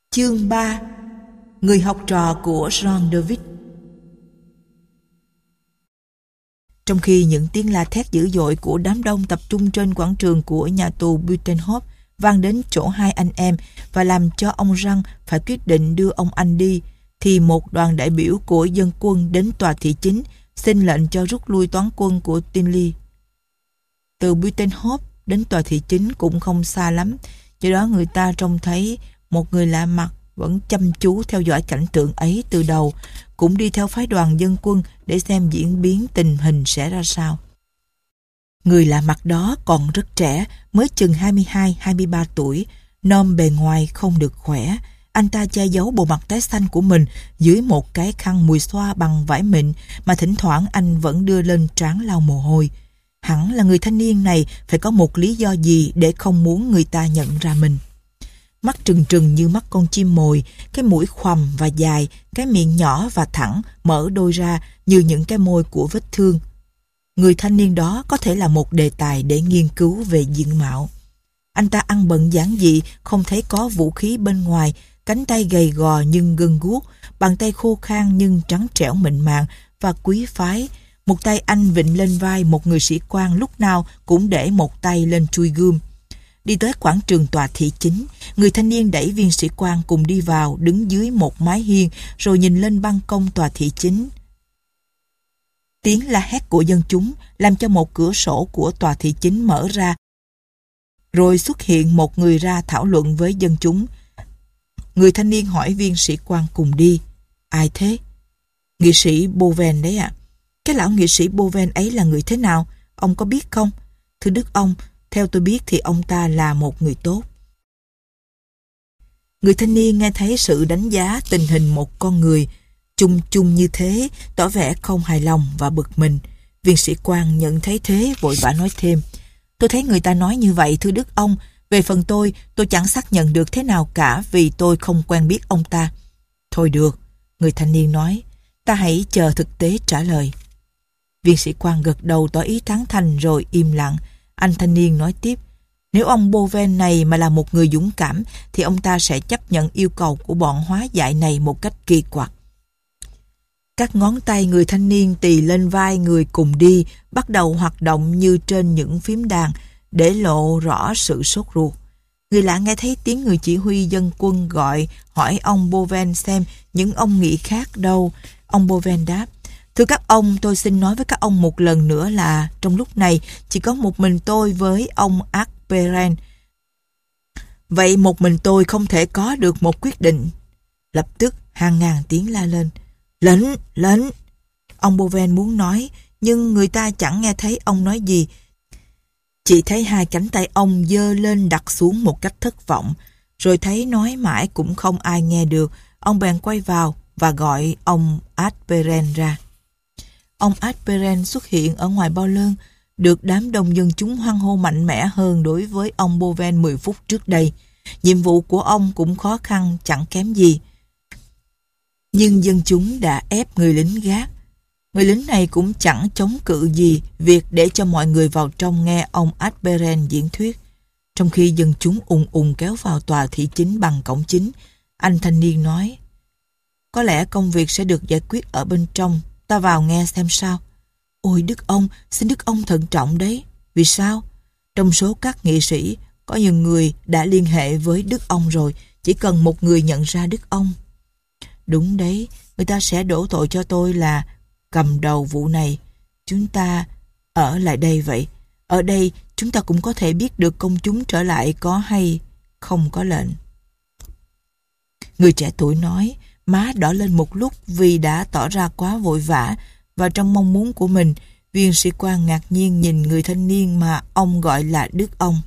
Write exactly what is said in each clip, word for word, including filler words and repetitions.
Chương ba. Người học trò của Jean David. Trong khi những tiếng la thét dữ dội của đám đông tập trung trên quảng trường của nhà tù Buitenhof vang đến chỗ hai anh em và làm cho ông Jean phải quyết định đưa ông anh đi, thì một đoàn đại biểu của dân quân đến tòa thị chính xin lệnh cho rút lui toán quân của Tinly. Từ Buitenhof đến tòa thị chính cũng không xa lắm, do đó người ta trông thấy một người lạ mặt vẫn chăm chú theo dõi cảnh tượng ấy từ đầu, cũng đi theo phái đoàn dân quân để xem diễn biến tình hình sẽ ra sao. Người lạ mặt đó còn rất trẻ, mới chừng hai mươi hai hai mươi ba tuổi, nôm bề ngoài không được khỏe. Anh ta che giấu bộ mặt tái xanh của mình dưới một cái khăn mùi xoa bằng vải mịn mà thỉnh thoảng anh vẫn đưa lên trán lau mồ hôi. Hẳn là người thanh niên này phải có một lý do gì để không muốn người ta nhận ra mình. Mắt trừng trừng như mắt con chim mồi, cái mũi khoằm và dài, cái miệng nhỏ và thẳng, mở đôi ra như những cái môi của vết thương. Người thanh niên đó có thể là một đề tài để nghiên cứu về diện mạo. Anh ta ăn bận giản dị, không thấy có vũ khí bên ngoài, cánh tay gầy gò nhưng gân guốc, bàn tay khô khan nhưng trắng trẻo mịn màng và quý phái. Một tay anh vịn lên vai một người sĩ quan lúc nào cũng để một tay lên chui gươm. Đi tới quảng trường tòa thị chính, người thanh niên đẩy viên sĩ quan cùng đi vào, đứng dưới một mái hiên rồi nhìn lên ban công tòa thị chính. Tiếng la hét của dân chúng làm cho một cửa sổ của tòa thị chính mở ra, rồi xuất hiện một người ra thảo luận với dân chúng. Người thanh niên hỏi viên sĩ quan cùng đi: "Ai thế?" "Nghị sĩ Boven đấy ạ." "Cái lão nghị sĩ Boven ấy là người thế nào? Ông có biết không?" "Thưa đức ông, theo tôi biết thì ông ta là một người tốt." Người thanh niên nghe thấy sự đánh giá tình hình một con người chung chung như thế, tỏ vẻ không hài lòng và bực mình. Viên sĩ quan nhận thấy thế vội vã nói thêm: "Tôi thấy người ta nói như vậy thưa đức ông. Về phần tôi, tôi chẳng xác nhận được thế nào cả vì tôi không quen biết ông ta." "Thôi được," người thanh niên nói, "ta hãy chờ thực tế trả lời." Viên sĩ quan gật đầu tỏ ý tán thành rồi im lặng. Anh thanh niên nói tiếp: "Nếu ông Boven này mà là một người dũng cảm thì ông ta sẽ chấp nhận yêu cầu của bọn hóa dại này một cách kỳ quặc." Các ngón tay người thanh niên tì lên vai người cùng đi, bắt đầu hoạt động như trên những phím đàn, để lộ rõ sự sốt ruột. Người lạ nghe thấy tiếng người chỉ huy dân quân gọi hỏi ông Boven xem những ông nghị khác đâu. Ông Boven đáp: "Thưa các ông, tôi xin nói với các ông một lần nữa là trong lúc này chỉ có một mình tôi với ông Asperen. Vậy một mình tôi không thể có được một quyết định." Lập tức hàng ngàn tiếng la lên: "Lệnh, lệnh!" Ông Boven muốn nói, nhưng người ta chẳng nghe thấy ông nói gì. Chỉ thấy hai cánh tay ông giơ lên đặt xuống một cách thất vọng, rồi thấy nói mãi cũng không ai nghe được. Ông bèn quay vào và gọi ông Asperen ra. Ông Asperen xuất hiện ở ngoài bao lơn, được đám đông dân chúng hoan hô mạnh mẽ hơn đối với ông Boven mười phút trước đây. Nhiệm vụ của ông cũng khó khăn chẳng kém gì. Nhưng dân chúng đã ép người lính gác. Người lính này cũng chẳng chống cự gì việc để cho mọi người vào trong nghe ông Asperen diễn thuyết. Trong khi dân chúng ùn ùn kéo vào tòa thị chính bằng cổng chính, anh thanh niên nói: "Có lẽ công việc sẽ được giải quyết ở bên trong, ta vào nghe xem sao." "Ôi đức ông, xin đức ông thận trọng đấy." "Vì sao?" "Trong số các nghị sĩ, có những người đã liên hệ với đức ông rồi, chỉ cần một người nhận ra đức ông." "Đúng đấy, người ta sẽ đổ tội cho tôi là cầm đầu vụ này. Chúng ta ở lại đây vậy. Ở đây chúng ta cũng có thể biết được công chúng trở lại có hay không có lệnh." Người trẻ tuổi nói, má đỏ lên một lúc vì đã tỏ ra quá vội vã, và trong mong muốn của mình, viên sĩ quan ngạc nhiên nhìn người thanh niên mà ông gọi là đức ông.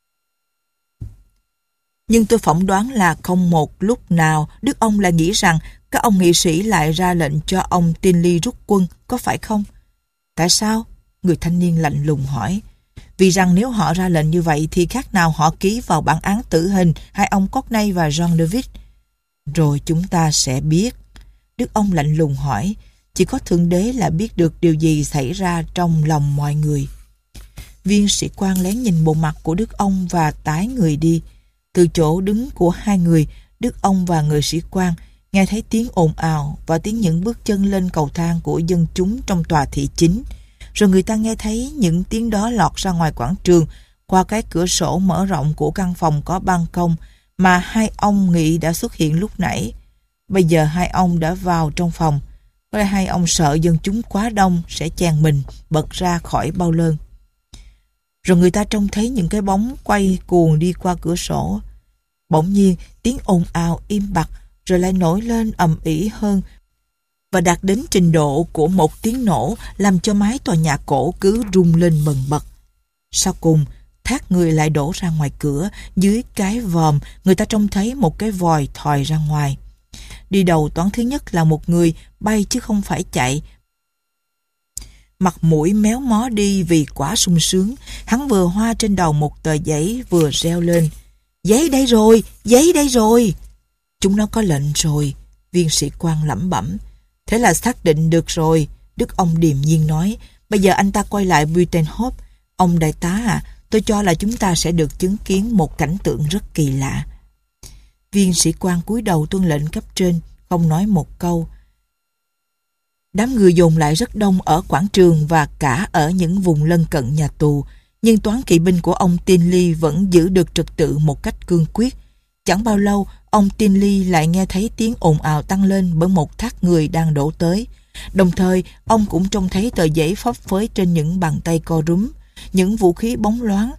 "Nhưng tôi phỏng đoán là không một lúc nào đức ông lại nghĩ rằng các ông nghị sĩ lại ra lệnh cho ông Tinly rút quân, có phải không?" "Tại sao?" người thanh niên lạnh lùng hỏi. "Vì rằng nếu họ ra lệnh như vậy thì khác nào họ ký vào bản án tử hình hai ông Courtenay và Jean David." "Rồi chúng ta sẽ biết." Đức ông lạnh lùng hỏi. "Chỉ có Thượng Đế là biết được điều gì xảy ra trong lòng mọi người." Viên sĩ quan lén nhìn bộ mặt của đức ông và tái người đi. Từ chỗ đứng của hai người, Đức ông và người sĩ quan nghe thấy tiếng ồn ào và tiếng những bước chân lên cầu thang của dân chúng trong tòa thị chính. Rồi người ta nghe thấy những tiếng đó lọt ra ngoài quảng trường qua cái cửa sổ mở rộng của căn phòng có ban công mà hai ông nghĩ đã xuất hiện lúc nãy. Bây giờ hai ông đã vào trong phòng. Có lẽ hai ông sợ dân chúng quá đông sẽ chèn mình bật ra khỏi bao lơn. Rồi người ta trông thấy những cái bóng quay cuồng đi qua cửa sổ. Bỗng nhiên tiếng ồn ào im bặt rồi lại nổi lên ầm ĩ hơn và đạt đến trình độ của một tiếng nổ làm cho mái tòa nhà cổ cứ rung lên bần bật. Sau cùng thác người lại đổ ra ngoài cửa. Dưới cái vòm người ta trông thấy một cái vòi thòi ra ngoài. Đi đầu toán thứ nhất là một người bay chứ không phải chạy. Mặt mũi méo mó đi vì quá sung sướng. Hắn vừa hoa trên đầu một tờ giấy vừa reo lên: "Giấy đây rồi, giấy đây rồi." "Chúng nó có lệnh rồi," viên sĩ quan lẩm bẩm. "Thế là xác định được rồi," Đức ông điềm nhiên nói. "Bây giờ anh ta quay lại Buitenhof. Ông đại tá à, tôi cho là chúng ta sẽ được chứng kiến một cảnh tượng rất kỳ lạ." Viên sĩ quan cúi đầu tuân lệnh cấp trên, không nói một câu. Đám người dồn lại rất đông ở quảng trường và cả ở những vùng lân cận nhà tù, nhưng toán kỵ binh của ông Tinley vẫn giữ được trật tự một cách cương quyết. Chẳng bao lâu, ông Tinley lại nghe thấy tiếng ồn ào tăng lên bởi một thác người đang đổ tới. Đồng thời, ông cũng trông thấy tờ giấy phấp phới trên những bàn tay co rúm, những vũ khí bóng loáng.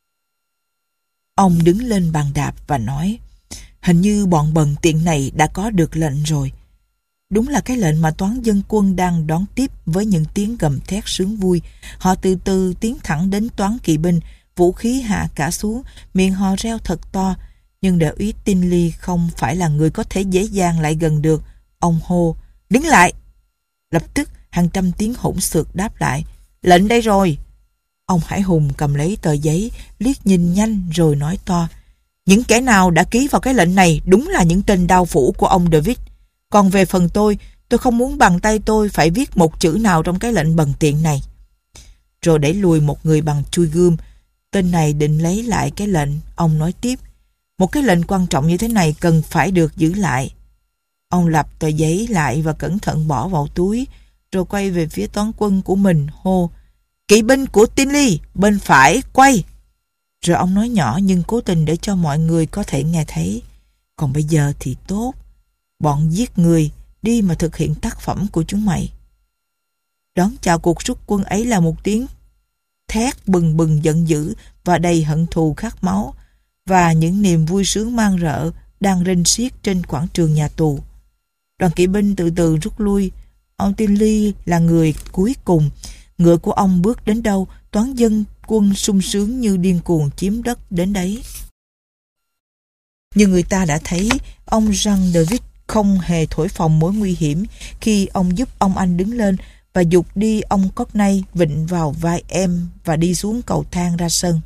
Ông đứng lên bàn đạp và nói: "Hình như bọn bần tiện này đã có được lệnh rồi." Đúng là cái lệnh mà toán dân quân đang đón tiếp với những tiếng gầm thét sướng vui. Họ từ từ tiến thẳng đến toán kỵ binh, vũ khí hạ cả xuống, miệng họ reo thật to. Nhưng đại úy Tinley không phải là người có thể dễ dàng lại gần được. Ông hô: "Đứng lại!" Lập tức hàng trăm tiếng hỗn xược đáp lại: "Lệnh đây rồi." Ông Hải Hùng cầm lấy tờ giấy, liếc nhìn nhanh rồi nói to: "Những kẻ nào đã ký vào cái lệnh này đúng là những tên đao phủ của ông David. Còn về phần tôi, tôi không muốn bằng tay tôi phải viết một chữ nào trong cái lệnh bần tiện này." Rồi đẩy lùi một người bằng chui gươm. Tên này định lấy lại cái lệnh. Ông nói tiếp: "Một cái lệnh quan trọng như thế này cần phải được giữ lại." Ông lặp tờ giấy lại và cẩn thận bỏ vào túi, rồi quay về phía toán quân của mình hô: "Kỵ binh của Tinley, bên phải, quay!" Rồi ông nói nhỏ nhưng cố tình để cho mọi người có thể nghe thấy: "Còn bây giờ thì tốt. Bọn giết người, đi mà thực hiện tác phẩm của chúng mày." Đón chào cuộc rút quân ấy là một tiếng thét bừng bừng giận dữ và đầy hận thù khát máu, và những niềm vui sướng man rợ đang rên xiết trên quảng trường nhà tù. Đoàn kỵ binh từ từ rút lui. Ông Tinley là người cuối cùng. Ngựa của ông bước đến đâu, toán dân quân sung sướng như điên cuồng chiếm đất đến đấy. Nhưng người ta đã thấy ông Jean David không hề thổi phồng mối nguy hiểm khi ông giúp ông anh đứng lên và giục đi ông Courtney vịn vào vai em và đi xuống cầu thang ra sân.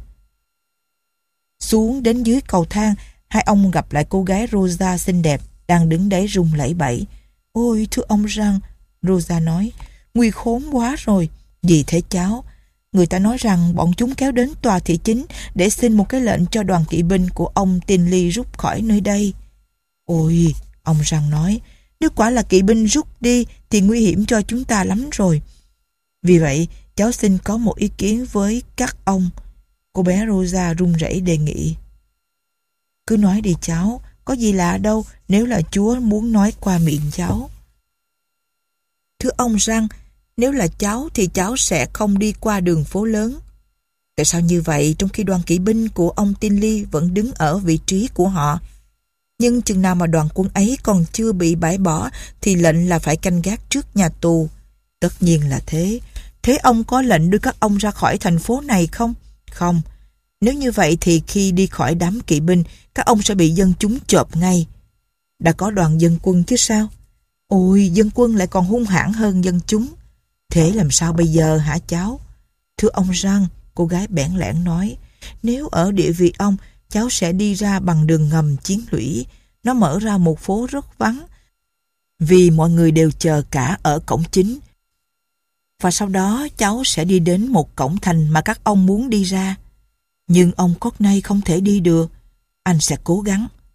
Xuống đến dưới cầu thang, hai ông gặp lại cô gái Rosa xinh đẹp đang đứng đấy rung lẩy bẩy. "Ôi thưa ông Jean," Rosa nói, "nguy khốn quá rồi." "Gì thế cháu?" "Người ta nói rằng bọn chúng kéo đến tòa thị chính để xin một cái lệnh cho đoàn kỵ binh của ông Tinley rút khỏi nơi đây." "Ôi," ông Jean nói, "nếu quả là kỵ binh rút đi thì nguy hiểm cho chúng ta lắm rồi. Vì vậy, cháu xin có một ý kiến với các ông." Cô bé Rosa run rẩy đề nghị. "Cứ nói đi cháu, có gì lạ đâu nếu là Chúa muốn nói qua miệng cháu." "Thưa ông Jean, nếu là cháu thì cháu sẽ không đi qua đường phố lớn." "Tại sao như vậy trong khi đoàn kỵ binh của ông Tinley vẫn đứng ở vị trí của họ?" "Nhưng chừng nào mà đoàn quân ấy còn chưa bị bãi bỏ thì lệnh là phải canh gác trước nhà tù." "Tất nhiên là thế. Thế ông có lệnh đưa các ông ra khỏi thành phố này không?" "Không. Nếu như vậy thì khi đi khỏi đám kỵ binh, các ông sẽ bị dân chúng chộp ngay." "Đã có đoàn dân quân chứ sao?" "Ôi, dân quân lại còn hung hãn hơn dân chúng." "Thế làm sao bây giờ hả cháu?" "Thưa ông Jean," cô gái bẽn lẽn nói, "nếu ở địa vị ông, cháu sẽ đi ra bằng đường ngầm Chiến Lũy. Nó mở ra một phố rất vắng, vì mọi người đều chờ cả ở cổng chính. Và sau đó cháu sẽ đi đến một cổng thành mà các ông muốn đi ra." "Nhưng ông Courtney không thể đi được." "Anh sẽ cố gắng."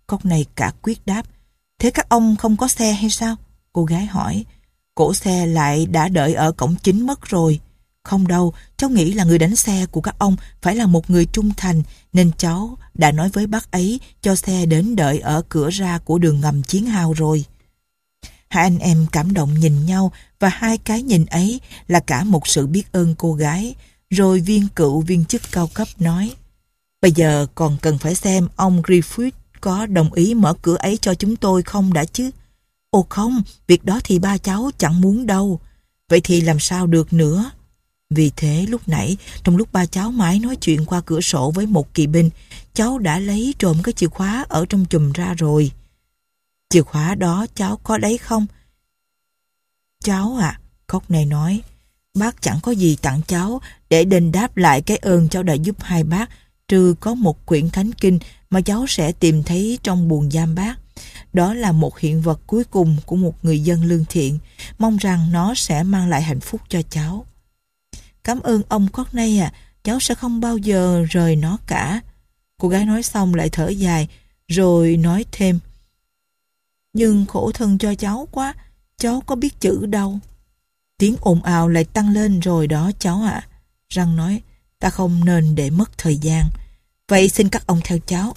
Courtney cả quyết đáp. Thế các ông không có xe hay sao? Cô gái hỏi. Cổ xe lại đã đợi ở cổng chính mất rồi. Không đâu, cháu nghĩ là người đánh xe của các ông phải là một người trung thành, nên cháu đã nói với bác ấy cho xe đến đợi ở cửa ra của đường ngầm Chiến Hào rồi. Hai anh em cảm động nhìn nhau, và hai cái nhìn ấy là cả một sự biết ơn cô gái. Rồi viên cựu viên chức cao cấp nói, bây giờ còn cần phải xem ông Griffith có đồng ý mở cửa ấy cho chúng tôi không đã chứ. Ồ không, việc đó thì ba cháu chẳng muốn đâu. Vậy thì làm sao được nữa? Vì thế lúc nãy, trong lúc ba cháu mãi nói chuyện qua cửa sổ với một kỵ binh, cháu đã lấy trộm cái chìa khóa ở trong chùm ra rồi. Chìa khóa đó cháu có đấy không? Cháu à, Courtney nói, bác chẳng có gì tặng cháu để đền đáp lại cái ơn cháu đã giúp hai bác, trừ có một quyển thánh kinh mà cháu sẽ tìm thấy trong buồng giam bác. Đó là một hiện vật cuối cùng của một người dân lương thiện. Mong rằng nó sẽ mang lại hạnh phúc cho cháu. Cảm ơn ông Courtney à, cháu sẽ không bao giờ rời nó cả. Cô gái nói xong lại thở dài, rồi nói thêm. Nhưng khổ thân cho cháu quá, cháu có biết chữ đâu. Tiếng ồn ào lại tăng lên rồi đó cháu ạ. À. Răng nói, ta không nên để mất thời gian. Vậy xin các ông theo cháu.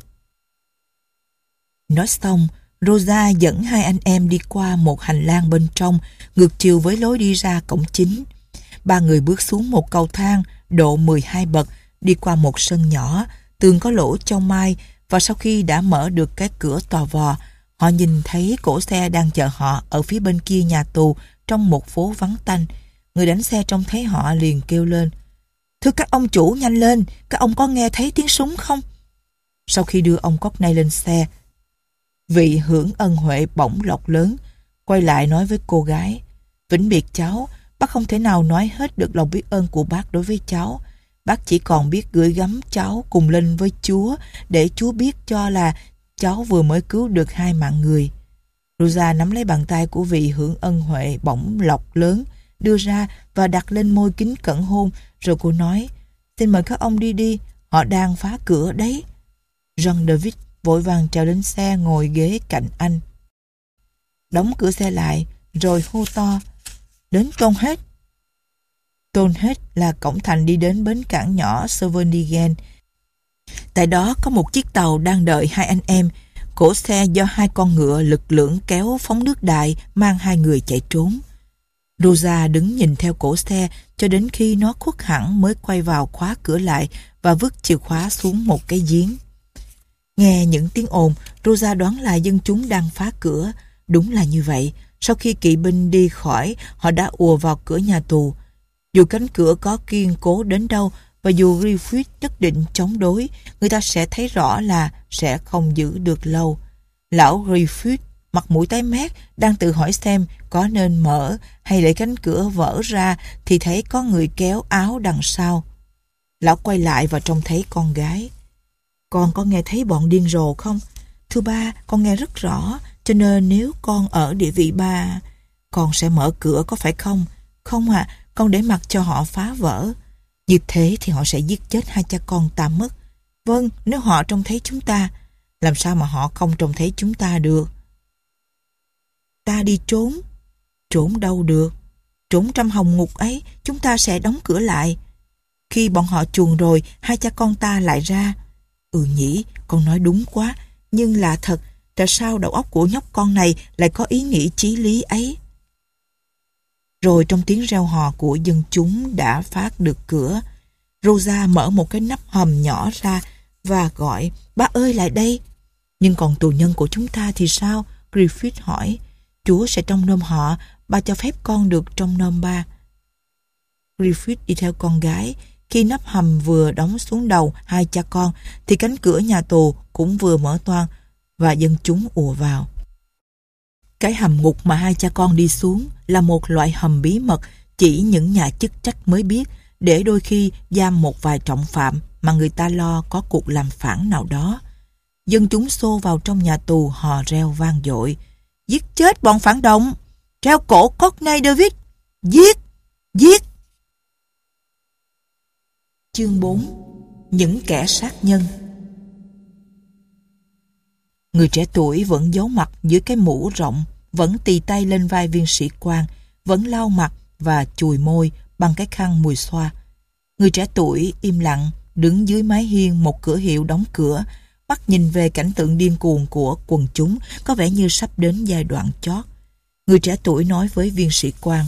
Nói xong, Rosa dẫn hai anh em đi qua một hành lang bên trong, ngược chiều với lối đi ra cổng chính. Ba người bước xuống một cầu thang độ mười hai bậc, đi qua một sân nhỏ, tường có lỗ châu mai, và sau khi đã mở được cái cửa tò vò, họ nhìn thấy cỗ xe đang chờ họ ở phía bên kia nhà tù trong một phố vắng tanh. Người đánh xe trông thấy họ liền kêu lên, thưa các ông chủ, nhanh lên, các ông có nghe thấy tiếng súng không? Sau khi đưa ông Courtney lên xe, vị hưởng ân huệ bỗng lọc lớn, quay lại nói với cô gái, vĩnh biệt cháu, bác không thể nào nói hết được lòng biết ơn của bác đối với cháu. Bác chỉ còn biết gửi gắm cháu cùng lên với Chúa, để Chúa biết cho là cháu vừa mới cứu được hai mạng người. Rosa nắm lấy bàn tay của vị hưởng ân huệ bỗng lọc lớn, đưa ra và đặt lên môi kính cẩn hôn, rồi cô nói, xin mời các ông đi đi, họ đang phá cửa đấy. John David vội vàng trèo lên xe ngồi ghế cạnh anh. Đóng cửa xe lại, rồi hô to, đến Tonhead. Tonhead là cổng thành đi đến bến cảng nhỏ Shawinigan. Tại đó có một chiếc tàu đang đợi hai anh em. Cỗ xe do hai con ngựa lực lưỡng kéo phóng nước đại, mang hai người chạy trốn. Rosa đứng nhìn theo cỗ xe cho đến khi nó khuất hẳn mới quay vào khóa cửa lại và vứt chìa khóa xuống một cái giếng. Nghe những tiếng ồn, Rosa đoán là dân chúng đang phá cửa. Đúng là như vậy. Sau khi kỵ binh đi khỏi, họ đã ùa vào cửa nhà tù. Dù cánh cửa có kiên cố đến đâu, và dù Griffith nhất định chống đối, người ta sẽ thấy rõ là sẽ không giữ được lâu. Lão Griffith, mặt mũi tái mét, đang tự hỏi xem có nên mở hay để cánh cửa vỡ ra, thì thấy có người kéo áo đằng sau. Lão quay lại và trông thấy con gái. Con có nghe thấy bọn điên rồ không? Thưa ba, con nghe rất rõ, cho nên nếu con ở địa vị ba, con sẽ mở cửa có phải không? Không ạ, à, con để mặc cho họ phá vỡ. Như thế thì họ sẽ giết chết hai cha con ta mất. Vâng, nếu họ trông thấy chúng ta, làm sao mà họ không trông thấy chúng ta được? Ta đi trốn. Trốn đâu được? Trốn trong hồng ngục ấy, chúng ta sẽ đóng cửa lại. Khi bọn họ chuồn rồi, hai cha con ta lại ra. Ừ nhỉ, con nói đúng quá. Nhưng là thật, tại sao đầu óc của nhóc con này lại có ý nghĩ chí lý ấy? Rồi trong tiếng reo hò của dân chúng đã phát được cửa. Rosa mở một cái nắp hầm nhỏ ra và gọi, ba ơi lại đây. Nhưng còn tù nhân của chúng ta thì sao? Griffith hỏi. Chúa sẽ trông nom họ, ba cho phép con được trông nom ba. Griffith đi theo con gái. Khi nắp hầm vừa đóng xuống đầu hai cha con, thì cánh cửa nhà tù cũng vừa mở toang và dân chúng ùa vào. Cái hầm ngục mà hai cha con đi xuống là một loại hầm bí mật chỉ những nhà chức trách mới biết, để đôi khi giam một vài trọng phạm mà người ta lo có cuộc làm phản nào đó. Dân chúng xô vào trong nhà tù hò reo vang dội. Giết chết bọn phản động! Treo cổ Courtney David! Giết! Giết! Chương bốn. Những kẻ sát nhân. Người trẻ tuổi vẫn giấu mặt dưới cái mũ rộng, vẫn tì tay lên vai viên sĩ quan, vẫn lau mặt và chùi môi bằng cái khăn mùi xoa. Người trẻ tuổi im lặng đứng dưới mái hiên một cửa hiệu đóng cửa, mắt nhìn về cảnh tượng điên cuồng của quần chúng, có vẻ như sắp đến giai đoạn chót. Người trẻ tuổi nói với viên sĩ quan: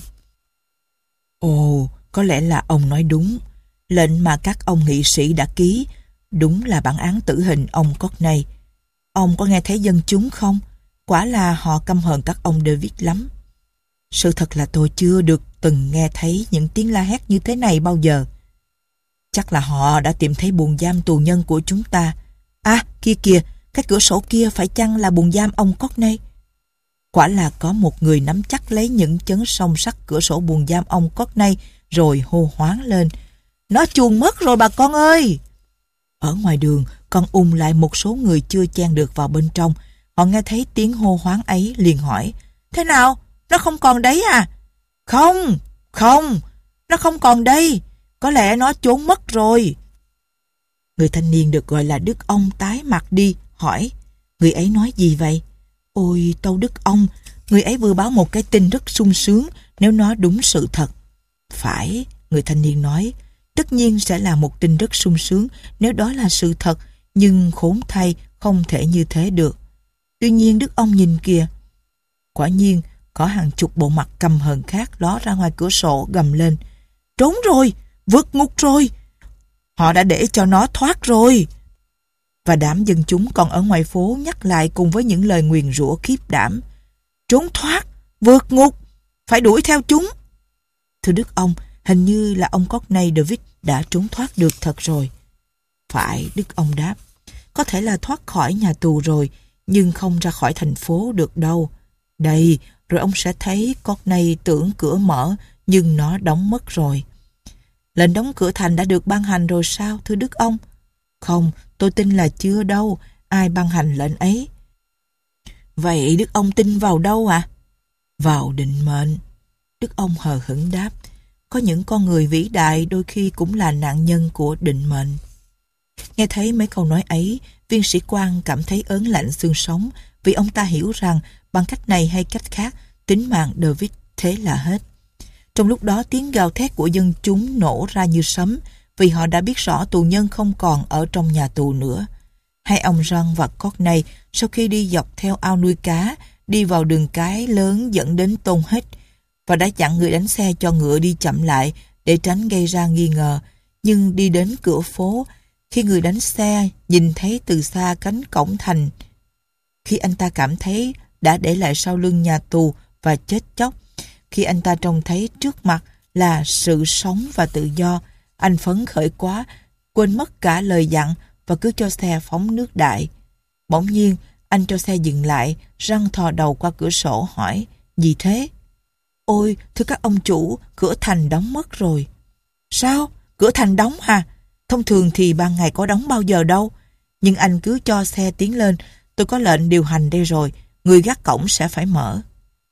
Ồ, có lẽ là ông nói đúng. Lệnh mà các ông nghị sĩ đã ký đúng là bản án tử hình ông Courtney. Ông có nghe thấy dân chúng không? Quả là họ căm hờn các ông David lắm. Sự thật là tôi chưa được từng nghe thấy những tiếng la hét như thế này bao giờ. Chắc là họ đã tìm thấy buồng giam tù nhân của chúng ta. À, kia kìa, cái cửa sổ kia phải chăng là buồng giam ông Courtney? Quả là có một người nắm chắc lấy những chấn song sắt cửa sổ buồng giam ông Courtney rồi hô hoáng lên: Nó chuồn mất rồi bà con ơi! Ở ngoài đường còn ùn lại một số người chưa chen được vào bên trong. Họ nghe thấy tiếng hô hoáng ấy liền hỏi: Thế nào? Nó không còn đấy à? Không, không, nó không còn đây. Có lẽ nó trốn mất rồi. Người thanh niên được gọi là Đức Ông tái mặt đi, hỏi: Người ấy nói gì vậy? Ôi tâu Đức Ông, người ấy vừa báo một cái tin rất sung sướng nếu nó đúng sự thật. Phải, người thanh niên nói, tất nhiên sẽ là một tin rất sung sướng nếu đó là sự thật, nhưng khốn thay không thể như thế được. Tuy nhiên Đức Ông nhìn kìa. Quả nhiên, có hàng chục bộ mặt căm hờn khác ló ra ngoài cửa sổ gầm lên: Trốn rồi, vượt ngục rồi. Họ đã để cho nó thoát rồi. Và đám dân chúng còn ở ngoài phố nhắc lại cùng với những lời nguyền rủa khiếp đảm: Trốn thoát, vượt ngục, phải đuổi theo chúng. Thưa Đức Ông, hình như là ông Courtney David đã trốn thoát được thật rồi. Phải, Đức Ông đáp, có thể là thoát khỏi nhà tù rồi, nhưng không ra khỏi thành phố được đâu. Đây, rồi ông sẽ thấy Courtney tưởng cửa mở, nhưng nó đóng mất rồi. Lệnh đóng cửa thành đã được ban hành rồi sao, thưa Đức Ông? Không, tôi tin là chưa đâu. Ai ban hành lệnh ấy? Vậy Đức Ông tin vào đâu ạ? À? Vào định mệnh. Đức Ông hờ hững đáp, có những con người vĩ đại đôi khi cũng là nạn nhân của định mệnh. Nghe thấy mấy câu nói ấy, viên sĩ quan cảm thấy ớn lạnh xương sống, vì ông ta hiểu rằng bằng cách này hay cách khác, tính mạng David thế là hết. Trong lúc đó, tiếng gào thét của dân chúng nổ ra như sấm, vì họ đã biết rõ tù nhân không còn ở trong nhà tù nữa. Hai ông John và Courtney sau khi đi dọc theo ao nuôi cá, đi vào đường cái lớn dẫn đến Tôn Hết, và đã dặn người đánh xe cho ngựa đi chậm lại để tránh gây ra nghi ngờ. Nhưng đi đến cửa phố, khi người đánh xe nhìn thấy từ xa cánh cổng thành, khi anh ta cảm thấy đã để lại sau lưng nhà tù và chết chóc, khi anh ta trông thấy trước mặt là sự sống và tự do, anh phấn khởi quá, quên mất cả lời dặn và cứ cho xe phóng nước đại. Bỗng nhiên, anh cho xe dừng lại, răng thò đầu qua cửa sổ hỏi: Gì thế? Ôi, thưa các ông chủ, cửa thành đóng mất rồi. Sao? Cửa thành đóng à? Thông thường thì ban ngày có đóng bao giờ đâu. Nhưng anh cứ cho xe tiến lên, tôi có lệnh điều hành đây rồi, người gác cổng sẽ phải mở.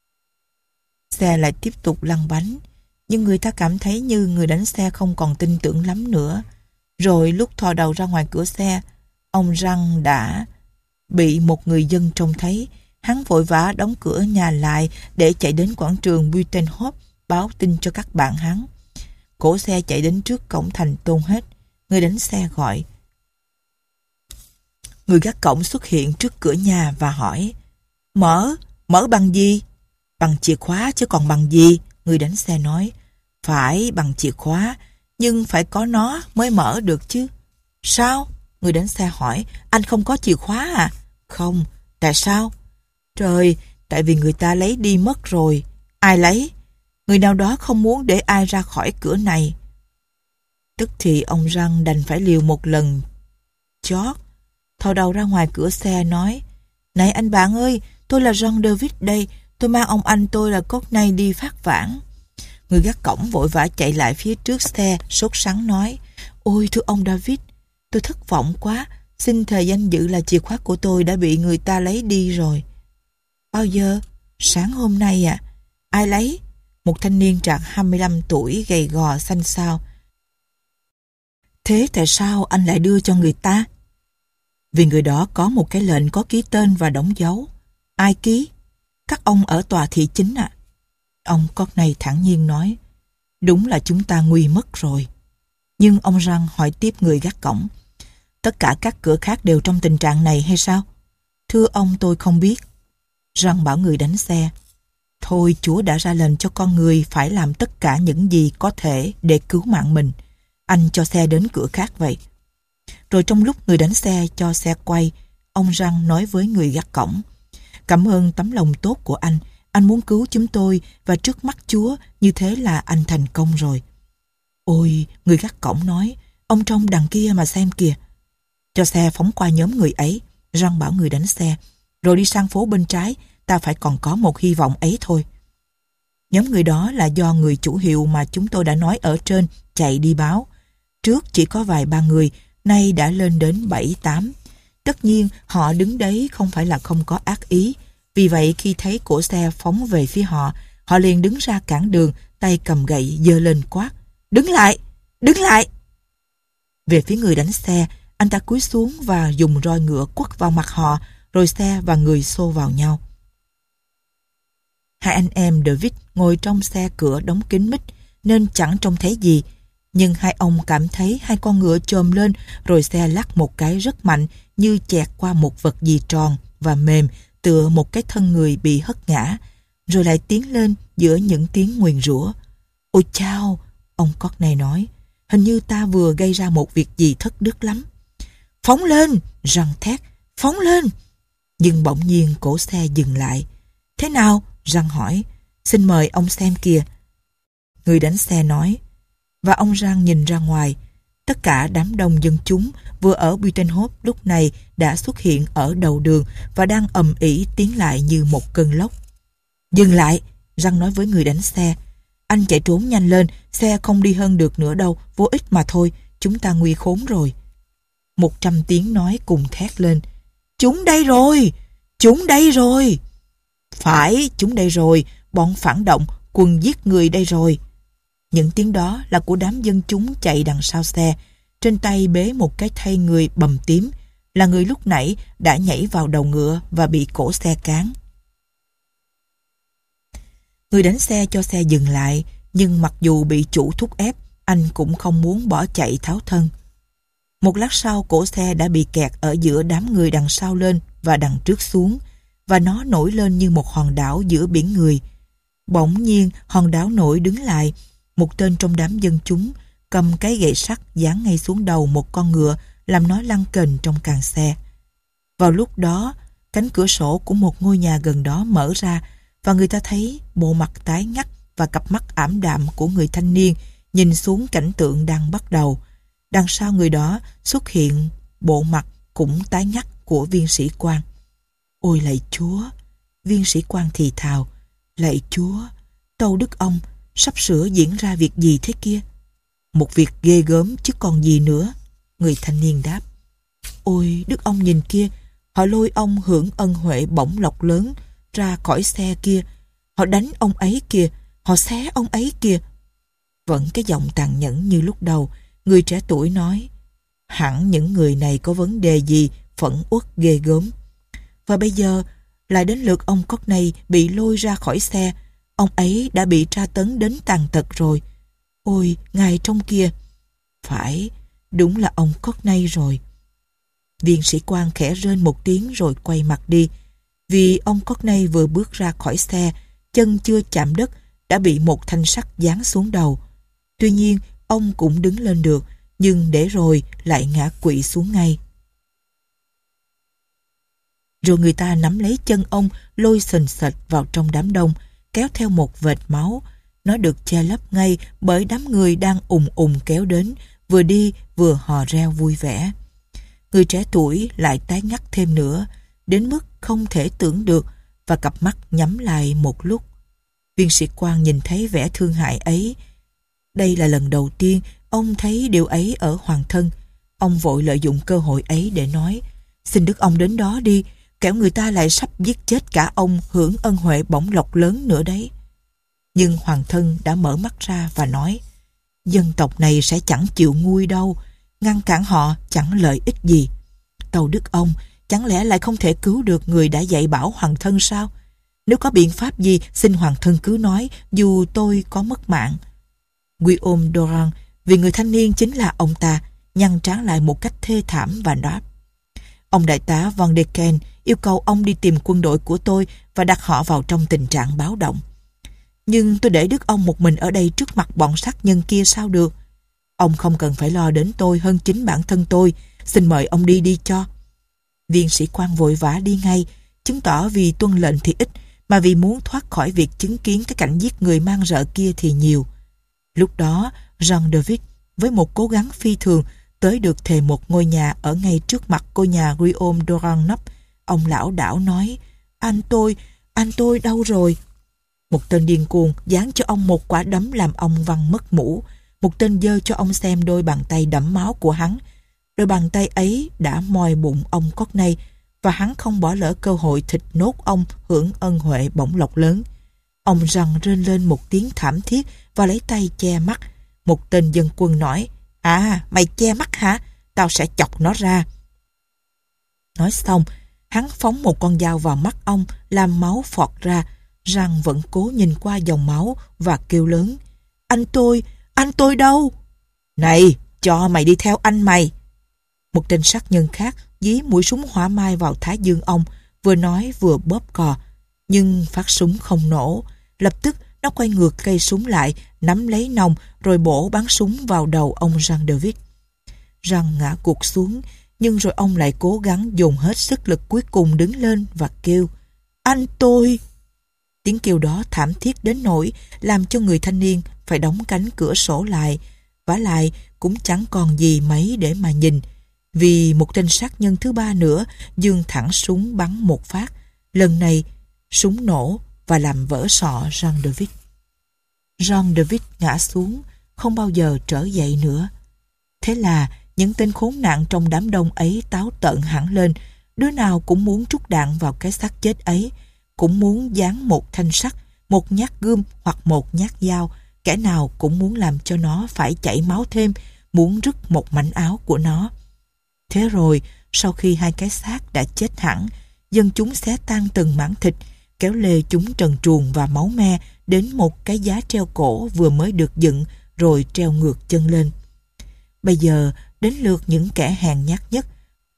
Xe lại tiếp tục lăn bánh, nhưng người ta cảm thấy như người đánh xe không còn tin tưởng lắm nữa. Rồi lúc thò đầu ra ngoài cửa xe, ông Răng đã bị một người dân trông thấy. Hắn vội vã đóng cửa nhà lại để chạy đến quảng trường Buitenhof báo tin cho các bạn hắn. Cỗ xe chạy đến trước cổng thành Tôn Hết. Người đánh xe gọi. Người gác cổng xuất hiện trước cửa nhà và hỏi: Mở, mở bằng gì? Bằng chìa khóa chứ còn bằng gì? Người đánh xe nói: Phải bằng chìa khóa, nhưng phải có nó mới mở được chứ. Sao? Người đánh xe hỏi. Anh không có chìa khóa à? Không. Tại sao? Trời, tại vì người ta lấy đi mất rồi. Ai lấy? Người nào đó không muốn để ai ra khỏi cửa này. Tức thì ông Răng đành phải liều một lần chót, thò đầu ra ngoài cửa xe nói: Này anh bạn ơi, tôi là John David đây, tôi mang ông anh tôi là Courtney đi phát vãng. Người gác cổng vội vã chạy lại phía trước xe, sốt sắng nói: Ôi thưa ông David, tôi thất vọng quá, xin thề danh dự là chìa khóa của tôi đã bị người ta lấy đi rồi. Bao giờ? Sáng hôm nay à? Ai lấy? Một thanh niên trạc hai mươi lăm tuổi, gầy gò xanh xao. Thế tại sao anh lại đưa cho người ta? Vì người đó có một cái lệnh có ký tên và đóng dấu. Ai ký? Các ông ở tòa thị chính ạ. À? Ông Courtney thản nhiên nói, đúng là chúng ta nguy mất rồi. Nhưng ông Răng hỏi tiếp người gác cổng, tất cả các cửa khác đều trong tình trạng này hay sao? Thưa ông, tôi không biết. Răng bảo người đánh xe, thôi Chúa đã ra lệnh cho con người phải làm tất cả những gì có thể để cứu mạng mình. Anh cho xe đến cửa khác vậy. Rồi trong lúc người đánh xe cho xe quay, ông Răng nói với người gác cổng, cảm ơn tấm lòng tốt của anh. Anh muốn cứu chúng tôi và trước mắt Chúa như thế là anh thành công rồi. Ôi, người gác cổng nói, ông trông đằng kia mà xem kìa. Cho xe phóng qua nhóm người ấy, Răng bảo người đánh xe, rồi đi sang phố bên trái, ta phải còn có một hy vọng ấy thôi. Nhóm người đó là do người chủ hiệu mà chúng tôi đã nói ở trên chạy đi báo. Trước chỉ có vài ba người, nay đã lên đến bảy tám. Tất nhiên họ đứng đấy không phải là không có ác ý. Vì vậy khi thấy cổ xe phóng về phía họ, họ liền đứng ra cản đường, tay cầm gậy giơ lên quát, đứng lại, đứng lại. Về phía người đánh xe, anh ta cúi xuống và dùng roi ngựa quất vào mặt họ, rồi xe và người xô vào nhau. Hai anh em David ngồi trong xe cửa đóng kín mít nên chẳng trông thấy gì, nhưng hai ông cảm thấy hai con ngựa chồm lên, rồi xe lắc một cái rất mạnh như chẹt qua một vật gì tròn và mềm, tựa một cái thân người bị hất ngã, rồi lại tiến lên giữa những tiếng nguyền rủa. Ôi chao, ông Courtney nói, hình như ta vừa gây ra một việc gì thất đức lắm. Phóng lên, Răng thét, phóng lên. Nhưng bỗng nhiên cổ xe dừng lại. Thế nào? Răng hỏi. Xin mời ông xem kìa. Người đánh xe nói. Và ông Răng nhìn ra ngoài. Tất cả đám đông dân chúng vừa ở Buitenhof lúc này đã xuất hiện ở đầu đường và đang ầm ĩ tiến lại như một cơn lốc. Dừng lại, Răng nói với người đánh xe. Anh chạy trốn nhanh lên, xe không đi hơn được nữa đâu, vô ích mà thôi, chúng ta nguy khốn rồi. Một trăm tiếng nói cùng thét lên. Chúng đây rồi, chúng đây rồi. Phải, chúng đây rồi, bọn phản động, quân giết người đây rồi. Những tiếng đó là của đám dân chúng chạy đằng sau xe, trên tay bế một cái thây người bầm tím, là người lúc nãy đã nhảy vào đầu ngựa và bị cổ xe cán. Người đánh xe cho xe dừng lại, nhưng mặc dù bị chủ thúc ép, anh cũng không muốn bỏ chạy tháo thân. Một lát sau, cổ xe đã bị kẹt ở giữa đám người đằng sau lên và đằng trước xuống, và nó nổi lên như một hòn đảo giữa biển người. Bỗng nhiên, hòn đảo nổi đứng lại. Một tên trong đám dân chúng cầm cái gậy sắt giáng ngay xuống đầu một con ngựa, làm nó lăn kềnh trong càng xe. Vào lúc đó, cánh cửa sổ của một ngôi nhà gần đó mở ra, và người ta thấy bộ mặt tái ngắt và cặp mắt ảm đạm của người thanh niên nhìn xuống cảnh tượng đang bắt đầu. Đằng sau người đó xuất hiện bộ mặt cũng tái ngắt của viên sĩ quan. Ôi lạy Chúa! Viên sĩ quan thì thào. Lạy Chúa! Tâu Đức ông, sắp sửa diễn ra việc gì thế kia? Một việc ghê gớm chứ còn gì nữa. Người thanh niên đáp. Ôi Đức ông nhìn kia, họ lôi ông hưởng ân huệ bổng lộc lớn ra khỏi xe kia. Họ đánh ông ấy kìa, họ xé ông ấy kìa. Vẫn cái giọng tàn nhẫn như lúc đầu, người trẻ tuổi nói, hẳn những người này có vấn đề gì phẫn uất ghê gớm. Và bây giờ lại đến lượt ông Courtney bị lôi ra khỏi xe. Ông ấy đã bị tra tấn đến tàn tật rồi. Ôi, ngài trong kia. Phải, đúng là ông Courtney rồi. Viên sĩ quan khẽ rên một tiếng rồi quay mặt đi. Vì ông Courtney vừa bước ra khỏi xe, chân chưa chạm đất đã bị một thanh sắt giáng xuống đầu. Tuy nhiên, ông cũng đứng lên được, nhưng để rồi lại ngã quỵ xuống ngay. Rồi người ta nắm lấy chân ông, lôi sình sệt vào trong đám đông, kéo theo một vệt máu. Nó được che lấp ngay bởi đám người đang ùng ùng kéo đến, vừa đi vừa hò reo vui vẻ. Người trẻ tuổi lại tái ngắt thêm nữa, đến mức không thể tưởng được, và cặp mắt nhắm lại một lúc. Viên sĩ quan nhìn thấy vẻ thương hại ấy. Đây là lần đầu tiên ông thấy điều ấy ở hoàng thân. Ông vội lợi dụng cơ hội ấy để nói, xin Đức ông đến đó đi, kẻo người ta lại sắp giết chết cả ông hưởng ân huệ bổng lộc lớn nữa đấy. Nhưng hoàng thân đã mở mắt ra và nói, dân tộc này sẽ chẳng chịu nguôi đâu, ngăn cản họ chẳng lợi ích gì. tàu đức ông, chẳng lẽ lại không thể cứu được người đã dạy bảo hoàng thân sao? Nếu có biện pháp gì, xin hoàng thân cứ nói, dù tôi có mất mạng. Guillaume Durand, vì người thanh niên chính là ông ta, nhăn trán lại một cách thê thảm và đáp: Ông đại tá Van de Ken yêu cầu ông đi tìm quân đội của tôi và đặt họ vào trong tình trạng báo động. Nhưng tôi để đức ông một mình ở đây trước mặt bọn sát nhân kia sao được? Ông không cần phải lo đến tôi hơn chính bản thân tôi. Xin mời ông đi đi cho. Viên sĩ quan vội vã đi ngay, chứng tỏ vì tuân lệnh thì ít, mà vì muốn thoát khỏi việc chứng kiến cái cảnh giết người man rợ kia thì nhiều. Lúc đó, Jean David với một cố gắng phi thường tới được thềm một ngôi nhà ở ngay trước mặt ngôi nhà Guillaume Durand nấp. Ông lão đảo nói: Anh tôi, anh tôi đâu rồi? Một tên điên cuồng giáng cho ông một quả đấm làm ông văng mất mũ. Một tên giơ cho ông xem đôi bàn tay đẫm máu của hắn. Đôi bàn tay ấy đã moi bụng ông Courtney, và hắn không bỏ lỡ cơ hội thịt nốt ông hưởng ân huệ bổng lộc lớn. Ông rằn rên lên một tiếng thảm thiết và lấy tay che mắt. Một tên dân quân nói: À, mày che mắt hả? Tao sẽ chọc nó ra. Nói xong, hắn phóng một con dao vào mắt ông, làm máu phọt ra. Răng vẫn cố nhìn qua dòng máu và kêu lớn: Anh tôi, anh tôi đâu? Này, cho mày đi theo anh mày. Một tên sát nhân khác dí mũi súng hỏa mai vào thái dương ông, vừa nói vừa bóp cò. Nhưng phát súng không nổ. Lập tức nó quay ngược cây súng lại, nắm lấy nòng rồi bổ bắn súng vào đầu ông Jean David. Jean ngã gục xuống, nhưng rồi ông lại cố gắng dồn hết sức lực cuối cùng đứng lên và kêu: Anh tôi! Tiếng kêu đó thảm thiết đến nỗi làm cho người thanh niên phải đóng cánh cửa sổ lại. Vả lại cũng chẳng còn gì mấy để mà nhìn, vì một tên sát nhân thứ ba nữa giương thẳng súng bắn một phát. Lần này súng nổ và làm vỡ sọ Jean David. Jean David ngã xuống, không bao giờ trở dậy nữa. Thế là những tên khốn nạn trong đám đông ấy táo tợn hẳn lên. Đứa nào cũng muốn trút đạn vào cái xác chết ấy, cũng muốn giáng một thanh sắt, một nhát gươm hoặc một nhát dao. Kẻ nào cũng muốn làm cho nó phải chảy máu thêm, muốn rứt một mảnh áo của nó. Thế rồi, sau khi hai cái xác đã chết hẳn, dân chúng xé tan từng mảng thịt, kéo lê chúng trần truồng và máu me đến một cái giá treo cổ vừa mới được dựng, rồi treo ngược chân lên. Bây giờ đến lượt những kẻ hèn nhát nhất.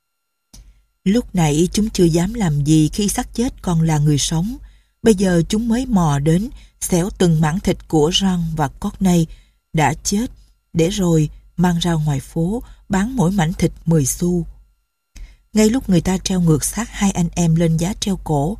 Lúc nãy chúng chưa dám làm gì khi xác chết còn là người sống. Bây giờ chúng mới mò đến, xẻo từng mảng thịt của Jean và Courtney đã chết, để rồi mang ra ngoài phố bán mỗi mảnh thịt mười xu. Ngay lúc người ta treo ngược xác hai anh em lên giá treo cổ,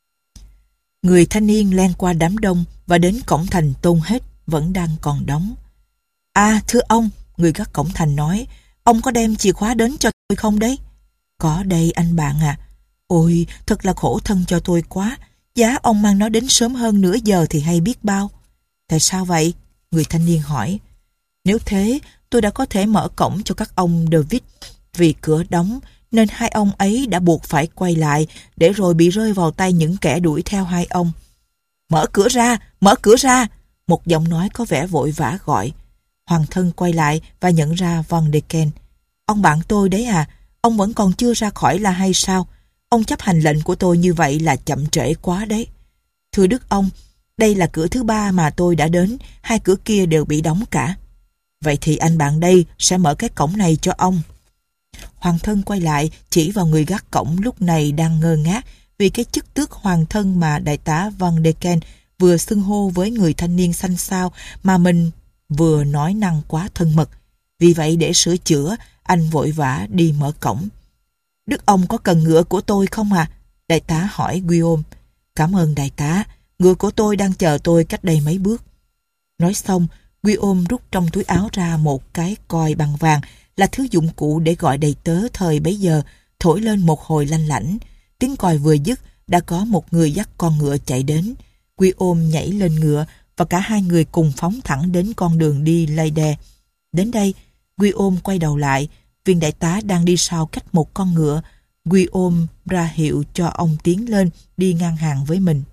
người thanh niên len qua đám đông và đến cổng thành Tôn Hết vẫn đang còn đóng. À, thưa ông, người gác cổng thành nói, ông có đem chìa khóa đến cho tôi không đấy? Có đây anh bạn à. Ôi, thật là khổ thân cho tôi quá. Giá ông mang nó đến sớm hơn nửa giờ thì hay biết bao. Tại sao vậy? Người thanh niên hỏi. Nếu thế, tôi đã có thể mở cổng cho các ông David. Vì cửa đóng, nên hai ông ấy đã buộc phải quay lại, để rồi bị rơi vào tay những kẻ đuổi theo hai ông. Mở cửa ra, mở cửa ra! Một giọng nói có vẻ vội vã gọi. Hoàng thân quay lại và nhận ra Van de Ken. Ông bạn tôi đấy à, ông vẫn còn chưa ra khỏi là hay sao? Ông chấp hành lệnh của tôi như vậy là chậm trễ quá đấy. Thưa đức ông, đây là cửa thứ ba mà tôi đã đến, hai cửa kia đều bị đóng cả. Vậy thì anh bạn đây sẽ mở cái cổng này cho ông. Hoàng thân quay lại chỉ vào người gác cổng lúc này đang ngơ ngác vì cái chức tước hoàng thân mà đại tá Van de Ken vừa xưng hô với người thanh niên xanh xao mà mình vừa nói năng quá thân mật. Vì vậy để sửa chữa, anh vội vã đi mở cổng. Đức ông có cần ngựa của tôi không à? Đại tá hỏi Guillaume. Cảm ơn đại tá, ngựa của tôi đang chờ tôi cách đây mấy bước. Nói xong, Guillaume rút trong túi áo ra một cái còi bằng vàng, là thứ dụng cụ để gọi đầy tớ thời bấy giờ, thổi lên một hồi lanh lảnh. Tiếng còi vừa dứt, đã có một người dắt con ngựa chạy đến. Guillaume nhảy lên ngựa và cả hai người cùng phóng thẳng đến con đường đi Leyde. Đến đây, Guillaume quay đầu lại, viên đại tá đang đi sau cách một con ngựa. Guillaume ra hiệu cho ông tiến lên, đi ngang hàng với mình.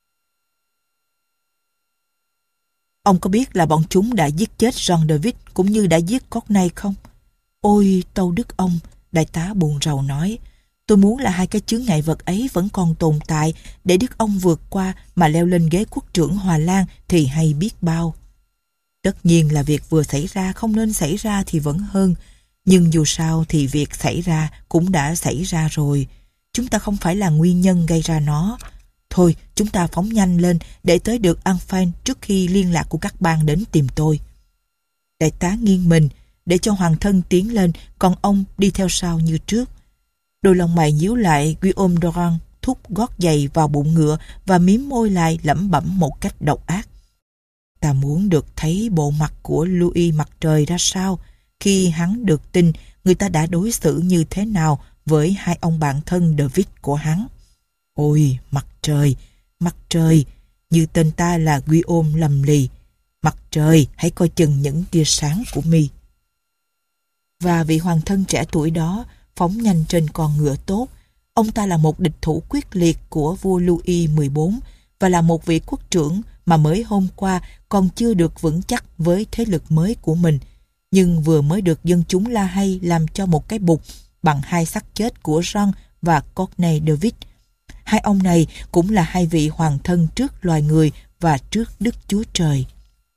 Ông có biết là bọn chúng đã giết chết Jean David cũng như đã giết Courtney không? Ôi, tâu đức ông, Đại tá buồn rầu nói, tôi muốn là hai cái chướng ngại vật ấy vẫn còn tồn tại để Đức ông vượt qua mà leo lên ghế quốc trưởng Hòa Lan thì hay biết bao. Tất nhiên là việc vừa xảy ra không nên xảy ra thì vẫn hơn, nhưng dù sao thì việc xảy ra cũng đã xảy ra rồi. Chúng ta không phải là nguyên nhân gây ra nó. Thôi, chúng ta phóng nhanh lên để tới được Anfang trước khi liên lạc của các bang đến tìm tôi. Đại tá nghiêng mình để cho hoàng thân tiến lên, còn ông đi theo sau như trước. Đôi lông mày nhíu lại, Guillaume Durand thúc gót giày vào bụng ngựa và mím môi lại lẩm bẩm một cách độc ác. Ta muốn được thấy bộ mặt của Louis Mặt Trời ra sao khi hắn được tin người ta đã đối xử như thế nào với hai ông bạn thân David của hắn. Ôi, Mặt Trời, Mặt Trời, như tên ta là Guillaume lầm lì. Mặt Trời, hãy coi chừng những tia sáng của mi. Và vị hoàng thân trẻ tuổi đó phóng nhanh trên con ngựa tốt. Ông ta là một địch thủ quyết liệt của vua Louis mười bốn và là một vị quốc trưởng mà mới hôm qua còn chưa được vững chắc với thế lực mới của mình, nhưng vừa mới được dân chúng La Hay làm cho một cái bục bằng hai xác chết của Jean và Courtney David. Hai ông này cũng là hai vị hoàng thân trước loài người và trước Đức Chúa Trời.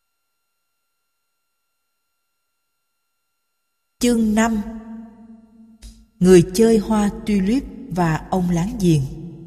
Chương năm. Người chơi hoa tulip và ông láng giềng.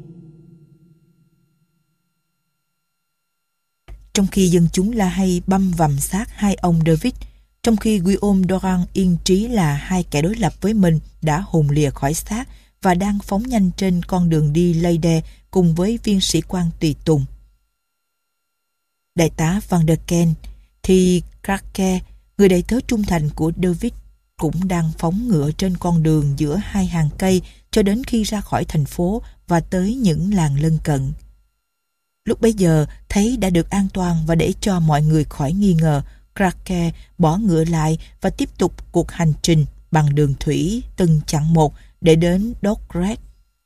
Trong khi dân chúng La Hay băm vằm xác hai ông David, trong khi Guillaume Durand yên trí là hai kẻ đối lập với mình đã hồn lìa khỏi xác và đang phóng nhanh trên con đường đi Leyde cùng với viên sĩ quan tùy tùng. Đại tá Van der Ken thì Krake, người đầy tớ trung thành của David, cũng đang phóng ngựa trên con đường giữa hai hàng cây cho đến khi ra khỏi thành phố và tới những làng lân cận. Lúc bấy giờ thấy đã được an toàn và để cho mọi người khỏi nghi ngờ, Krake bỏ ngựa lại và tiếp tục cuộc hành trình bằng đường thủy từng chặng một để đến Dordrecht.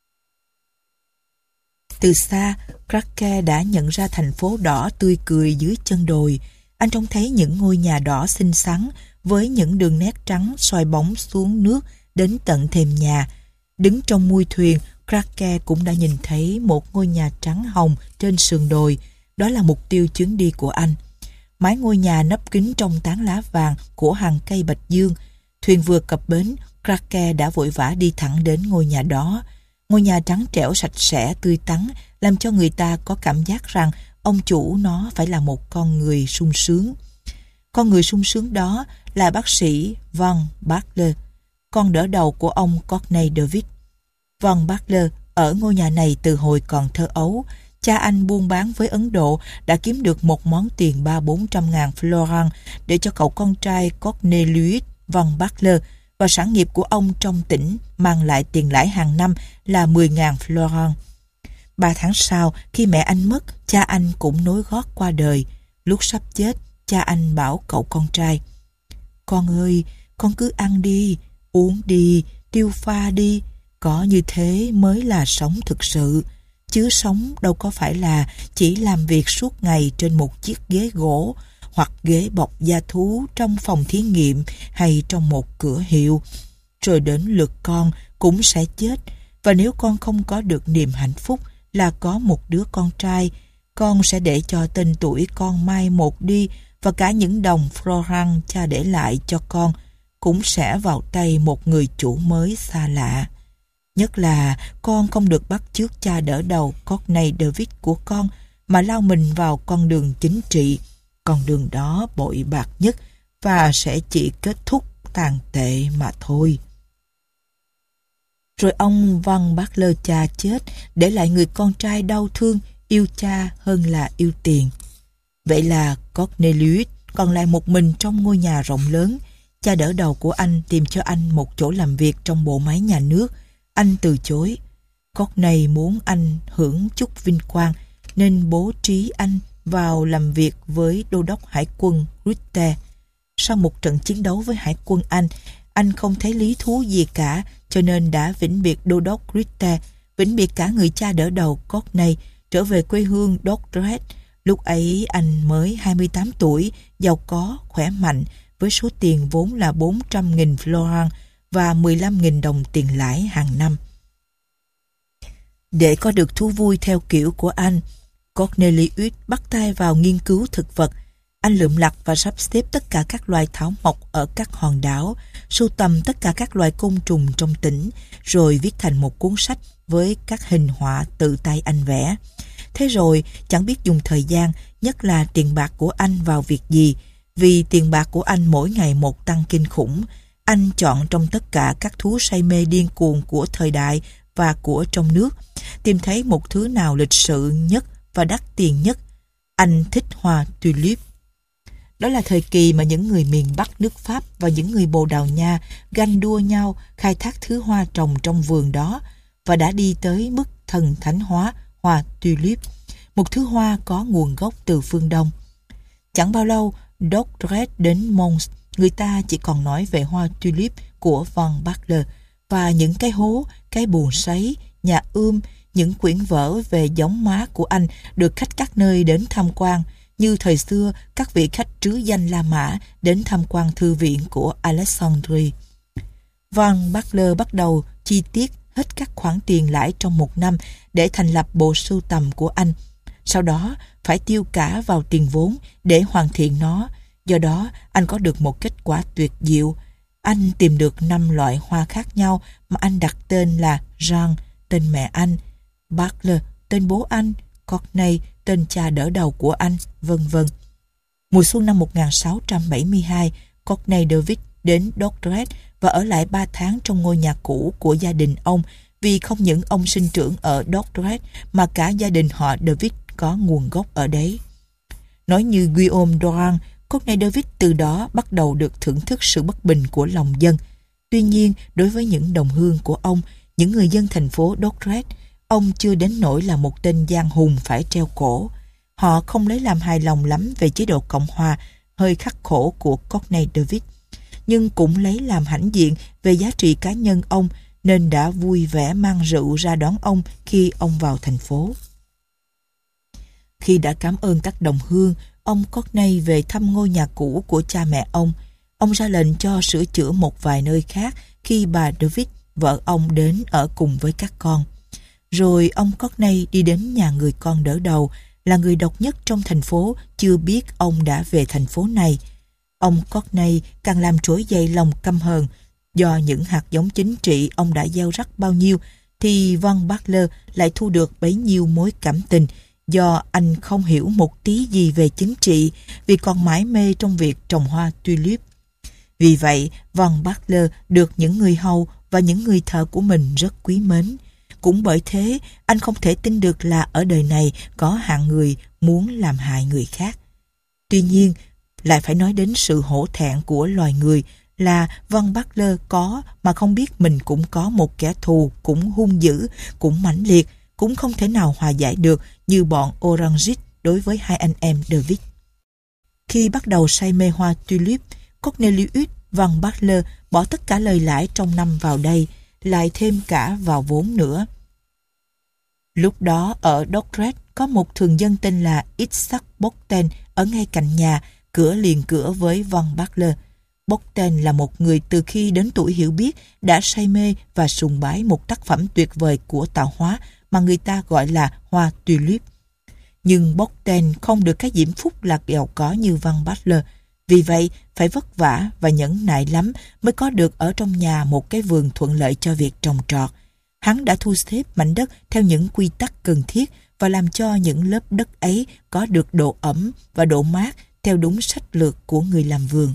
Từ xa, Krake đã nhận ra thành phố đỏ tươi cười dưới chân đồi. Anh trông thấy những ngôi nhà đỏ xinh xắn với những đường nét trắng soi bóng xuống nước đến tận thềm nhà. Đứng trong mui thuyền, Krake cũng đã nhìn thấy một ngôi nhà trắng hồng trên sườn đồi. Đó là mục tiêu chuyến đi của anh. Mái ngôi nhà nấp kín trong tán lá vàng của hàng cây bạch dương. Thuyền vừa cập bến, Krake đã vội vã đi thẳng đến ngôi nhà đó. Ngôi nhà trắng trẻo sạch sẽ tươi tắn làm cho người ta có cảm giác rằng ông chủ nó phải là một con người sung sướng. Con người sung sướng đó là bác sĩ Van Butler, con đỡ đầu của ông Courtney David. Van Butler ở ngôi nhà này từ hồi còn thơ ấu. Cha anh buôn bán với Ấn Độ đã kiếm được một món tiền ba bốn trăm ngàn florin để cho cậu con trai Cornelius Van Butler, và sản nghiệp của ông trong tỉnh mang lại tiền lãi hàng năm là mười ngàn florin. Ba tháng sau, khi mẹ anh mất, cha anh cũng nối gót qua đời. Lúc sắp chết, cha anh bảo cậu con trai: "Con ơi, con cứ ăn đi, uống đi, tiêu pha đi. Có như thế mới là sống thực sự. Chứ sống đâu có phải là chỉ làm việc suốt ngày trên một chiếc ghế gỗ hoặc ghế bọc da thú trong phòng thí nghiệm hay trong một cửa hiệu. Rồi đến lượt con cũng sẽ chết, và nếu con không có được niềm hạnh phúc là có một đứa con trai, con sẽ để cho tên tuổi con mai một đi, và cả những đồng florin cha để lại cho con cũng sẽ vào tay một người chủ mới xa lạ. Nhất là con không được bắt chước cha đỡ đầu Courtney David của con, mà lao mình vào con đường chính trị. Con đường đó bội bạc nhất và sẽ chỉ kết thúc tàn tệ mà thôi." Rồi ông Van Butler cha chết, để lại người con trai đau thương, yêu cha hơn là yêu tiền. Vậy là Cornelius còn lại một mình trong ngôi nhà rộng lớn. Cha đỡ đầu của anh tìm cho anh một chỗ làm việc trong bộ máy nhà nước. Anh từ chối. Courtney muốn anh hưởng chút vinh quang nên bố trí anh vào làm việc với đô đốc hải quân Rutte. Sau một trận chiến đấu với hải quân Anh, anh không thấy lý thú gì cả, cho nên đã vĩnh biệt đô đốc Rutte, vĩnh biệt cả người cha đỡ đầu Courtney, trở về quê hương Dordrecht. Lúc ấy anh mới hai mươi tám tuổi, giàu có, khỏe mạnh, với số tiền vốn là bốn trăm nghìn florin, và mười lăm nghìn đồng tiền lãi hàng năm. Để có được thú vui theo kiểu của anh, Cornelius bắt tay vào nghiên cứu thực vật. Anh lượm lặt và sắp xếp tất cả các loài thảo mộc ở các hòn đảo, sưu tầm tất cả các loài côn trùng trong tỉnh, rồi viết thành một cuốn sách với các hình họa tự tay anh vẽ. Thế rồi, chẳng biết dùng thời gian, nhất là tiền bạc của anh vào việc gì, vì tiền bạc của anh mỗi ngày một tăng kinh khủng. Anh chọn trong tất cả các thú say mê điên cuồng của thời đại và của trong nước, tìm thấy một thứ nào lịch sự nhất và đắt tiền nhất. Anh thích hoa tulip. Đó là thời kỳ mà những người miền Bắc nước Pháp và những người Bồ Đào Nha ganh đua nhau khai thác thứ hoa trồng trong vườn đó, và đã đi tới mức thần thánh hóa hoa tulip, một thứ hoa có nguồn gốc từ phương Đông. Chẳng bao lâu, Doctret đến Mons, người ta chỉ còn nói về hoa tulip của Van Baerle và những cái hố, cái buồng sấy, nhà ươm, những quyển vở về giống má của anh được khách các nơi đến tham quan, như thời xưa các vị khách trứ danh La Mã đến tham quan thư viện của Alexandrie. Van Baerle bắt đầu chi tiết hết các khoản tiền lãi trong một năm để thành lập bộ sưu tầm của anh. Sau đó phải tiêu cả vào tiền vốn để hoàn thiện nó. Do đó anh có được một kết quả tuyệt diệu. Anh tìm được năm loại hoa khác nhau mà anh đặt tên là Jean, tên mẹ anh, Baerle, tên bố anh, Corneille, tên cha đỡ đầu của anh, vân vân. Mùa xuân năm một nghìn sáu trăm bảy mươi hai, Corneille David đến Dordrecht và ở lại ba tháng trong ngôi nhà cũ của gia đình ông, vì không những ông sinh trưởng ở Dordrecht mà cả gia đình họ David có nguồn gốc ở đấy. Nói như Guillaume Durand, Corneille David từ đó bắt đầu được thưởng thức sự bất bình của lòng dân. Tuy nhiên, đối với những đồng hương của ông, những người dân thành phố Dordrecht, ông chưa đến nỗi là một tên giang hùng phải treo cổ. Họ không lấy làm hài lòng lắm về chế độ Cộng hòa hơi khắc khổ của Corneille David, nhưng cũng lấy làm hãnh diện về giá trị cá nhân ông, nên đã vui vẻ mang rượu ra đón ông khi ông vào thành phố. Khi đã cảm ơn các đồng hương, ông Corneille về thăm ngôi nhà cũ của cha mẹ ông. Ông ra lệnh cho sửa chữa một vài nơi khác khi bà David, vợ ông, đến ở cùng với các con. Rồi ông Corneille đi đến nhà người con đỡ đầu, là người độc nhất trong thành phố chưa biết ông đã về thành phố này. Ông Corneille càng làm trỗi dậy lòng căm hờn. Do những hạt giống chính trị ông đã gieo rắc bao nhiêu, thì Van Baerle lại thu được bấy nhiêu mối cảm tình, do anh không hiểu một tí gì về chính trị, vì còn mải mê trong việc trồng hoa tulip. Vì vậy, Van Baerle được những người hầu và những người thợ của mình rất quý mến. Cũng bởi thế, anh không thể tin được là ở đời này có hạng người muốn làm hại người khác. Tuy nhiên, lại phải nói đến sự hổ thẹn của loài người, là Van Baerle có mà không biết mình cũng có một kẻ thù cũng hung dữ, cũng mãnh liệt, cũng không thể nào hòa giải được như bọn Orangist đối với hai anh em David. Khi bắt đầu say mê hoa tulip, Cornelius Van Baerle bỏ tất cả lời lãi trong năm vào đây, lại thêm cả vào vốn nữa. Lúc đó ở Dordrecht có một thường dân tên là Isaac Bockten ở ngay cạnh nhà, cửa liền cửa với Van Baerle. Bockten là một người từ khi đến tuổi hiểu biết đã say mê và sùng bái một tác phẩm tuyệt vời của tạo hóa mà người ta gọi là hoa tulip. Nhưng Bockten không được cái diễm phúc là giàu có như Van Baerle. Vì vậy, phải vất vả và nhẫn nại lắm mới có được ở trong nhà một cái vườn thuận lợi cho việc trồng trọt. Hắn đã thu xếp mảnh đất theo những quy tắc cần thiết và làm cho những lớp đất ấy có được độ ẩm và độ mát theo đúng sách lược của người làm vườn.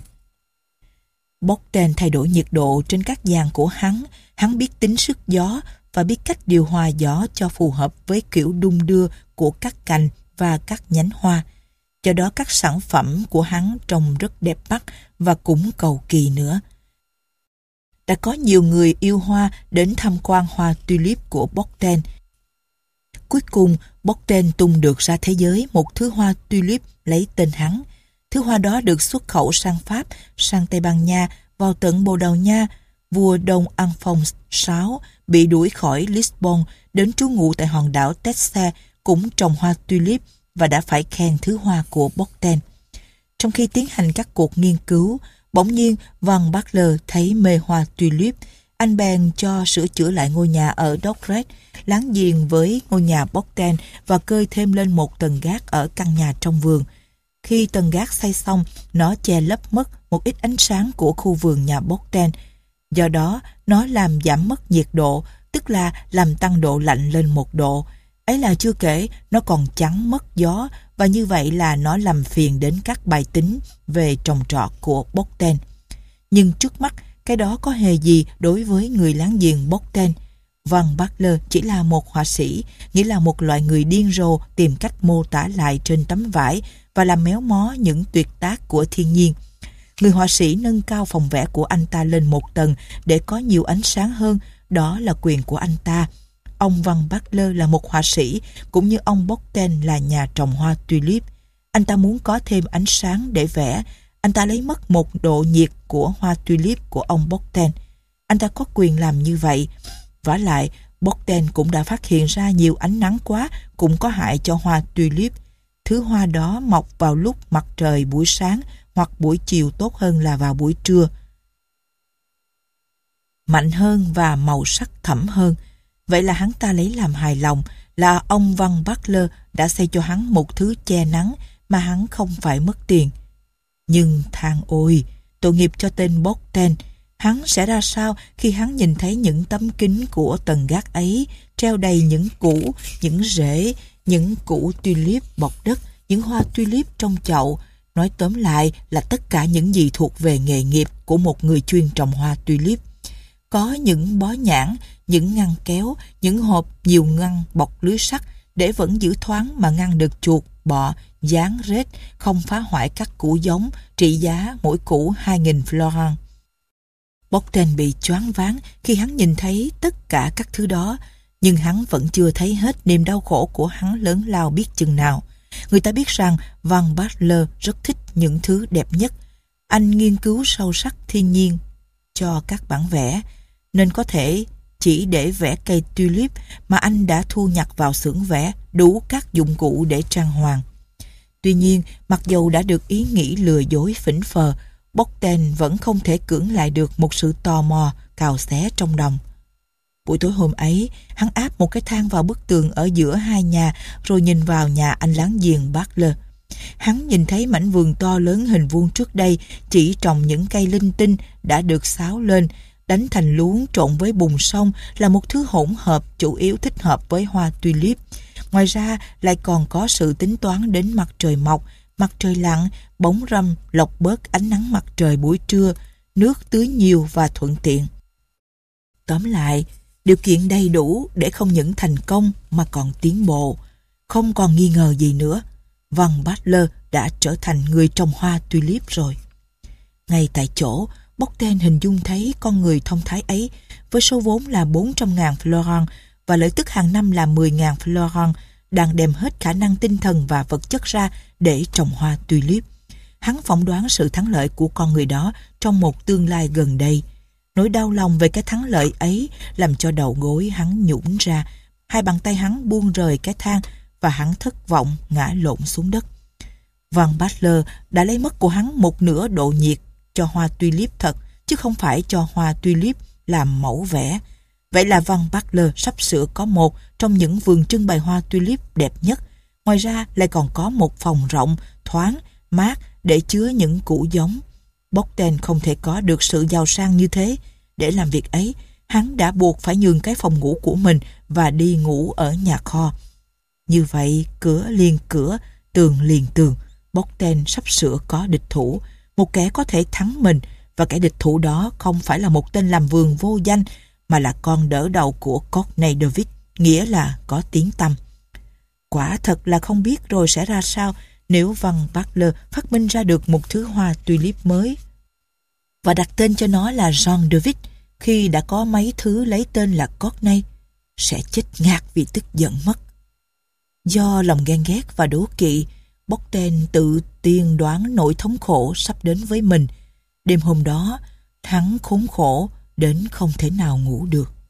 Bockten thay đổi nhiệt độ trên các giàn của hắn. Hắn biết tính sức gió và biết cách điều hòa gió cho phù hợp với kiểu đung đưa của các cành và các nhánh hoa. Do đó các sản phẩm của hắn trông rất đẹp mắt và cũng cầu kỳ nữa. Đã có nhiều người yêu hoa đến tham quan hoa tulip của Bockten. Cuối cùng, Bockten tung được ra thế giới một thứ hoa tulip lấy tên hắn. Thứ hoa đó được xuất khẩu sang Pháp, sang Tây Ban Nha, vào tận Bồ Đào Nha. Vua Đông Alphonse đệ sáu bị đuổi khỏi Lisbon đến trú ngụ tại hòn đảo Texel cũng trồng hoa tulip và đã phải khen thứ hoa của Bockten. Trong khi tiến hành các cuộc nghiên cứu, Bỗng nhiên, Van Butler thấy mê hoa tulip. Anh bèn cho sửa chữa lại ngôi nhà ở Dockred, láng giềng với ngôi nhà Bogdan, và cơi thêm lên một tầng gác ở căn nhà trong vườn. Khi tầng gác xây xong, nó che lấp mất một ít ánh sáng của khu vườn nhà Bogdan. Do đó, nó làm giảm mất nhiệt độ, tức là làm tăng độ lạnh lên một độ. Ấy là chưa kể, nó còn chắn mất gió, và như vậy là nó làm phiền đến các bài tính về trồng trọt của Bogdan. Nhưng trước mắt, cái đó có hề gì đối với người láng giềng Bogdan. Van Butler chỉ là một họa sĩ, nghĩa là một loại người điên rồ tìm cách mô tả lại trên tấm vải và làm méo mó những tuyệt tác của thiên nhiên. Người họa sĩ nâng cao phòng vẽ của anh ta lên một tầng để có nhiều ánh sáng hơn, đó là quyền của anh ta. Ông Van Butler là một họa sĩ, cũng như ông Bogdan là nhà trồng hoa tulip. Anh ta muốn có thêm ánh sáng để vẽ. Anh ta lấy mất một độ nhiệt của hoa tulip của ông Bogdan. Anh ta có quyền làm như vậy. Vả lại, Bogdan cũng đã phát hiện ra nhiều ánh nắng quá cũng có hại cho hoa tulip. Thứ hoa đó mọc vào lúc mặt trời buổi sáng hoặc buổi chiều, tốt hơn là vào buổi trưa. Mạnh hơn và màu sắc thẫm hơn. Vậy là hắn ta lấy làm hài lòng là ông Van Butler đã xây cho hắn một thứ che nắng mà hắn không phải mất tiền. Nhưng than ôi, tội nghiệp cho tên Bogdan. Hắn sẽ ra sao khi hắn nhìn thấy những tấm kính của tầng gác ấy treo đầy những củ, những rễ, những củ tulip bọc đất, những hoa tulip trong chậu. Nói tóm lại là tất cả những gì thuộc về nghề nghiệp của một người chuyên trồng hoa tulip. Có những bó nhãn, những ngăn kéo, những hộp nhiều ngăn bọc lưới sắt để vẫn giữ thoáng mà ngăn được chuột, bọ, gián, rết, không phá hoại các củ giống, trị giá mỗi củ hai nghìn florin. Bogdan bị choáng váng khi hắn nhìn thấy tất cả các thứ đó, nhưng hắn vẫn chưa thấy hết niềm đau khổ của hắn lớn lao biết chừng nào. Người ta biết rằng Van Butler rất thích những thứ đẹp nhất. Anh nghiên cứu sâu sắc thiên nhiên cho các bản vẽ, nên có thể chỉ để vẽ cây tulip mà anh đã thu nhặt vào xưởng vẽ đủ các dụng cụ để trang hoàng. Tuy nhiên, mặc dầu đã được ý nghĩ lừa dối phỉnh phờ, Bogdan vẫn không thể cưỡng lại được một sự tò mò cào xé trong lòng. Buổi tối hôm ấy, hắn áp một cái thang vào bức tường ở giữa hai nhà rồi nhìn vào nhà anh láng giềng Butler. Hắn nhìn thấy mảnh vườn to lớn hình vuông trước đây chỉ trồng những cây linh tinh đã được xáo lên, đánh thành luống trộn với bùn sông là một thứ hỗn hợp chủ yếu thích hợp với hoa tulip. Ngoài ra lại còn có sự tính toán đến mặt trời mọc, mặt trời lặn, bóng râm lọc bớt ánh nắng mặt trời buổi trưa, nước tưới nhiều và thuận tiện. Tóm lại, điều kiện đầy đủ để không những thành công mà còn tiến bộ. Không còn nghi ngờ gì nữa, Van Butler đã trở thành người trồng hoa tulip rồi. Ngay tại chỗ, Bogdan hình dung thấy con người thông thái ấy với số vốn là bốn trăm ngàn florin và lợi tức hàng năm là mười ngàn florin đang đem hết khả năng tinh thần và vật chất ra để trồng hoa tulip. Hắn phỏng đoán sự thắng lợi của con người đó trong một tương lai gần đây. Nỗi đau lòng về cái thắng lợi ấy làm cho đầu gối hắn nhũn ra, hai bàn tay hắn buông rời cái thang và hắn thất vọng ngã lộn xuống đất. Van Butler đã lấy mất của hắn một nửa độ nhiệt cho hoa tulip thật, chứ không phải cho hoa tulip làm mẫu vẽ. Vậy là Van Butler sắp sửa có một trong những vườn trưng bày hoa tulip đẹp nhất. Ngoài ra lại còn có một phòng rộng, thoáng, mát để chứa những củ giống. Bogdan không thể có được sự giàu sang như thế. Để làm việc ấy, hắn đã buộc phải nhường cái phòng ngủ của mình và đi ngủ ở nhà kho. Như vậy, cửa liền cửa, tường liền tường, Bogdan sắp sửa có địch thủ, một kẻ có thể thắng mình, và kẻ địch thủ đó không phải là một tên làm vườn vô danh, mà là con đỡ đầu của Courtney David, nghĩa là có tiếng tăm. Quả thật là không biết rồi sẽ ra sao nếu Van Butler phát minh ra được một thứ hoa tulip mới và đặt tên cho nó là John David khi đã có mấy thứ lấy tên là Courtney, sẽ chết ngạt vì tức giận mất. Do lòng ghen ghét và đố kỵ, Bogdan tự tiên đoán nỗi thống khổ sắp đến với mình. Đêm hôm đó, hắn khốn khổ đến không thể nào ngủ được.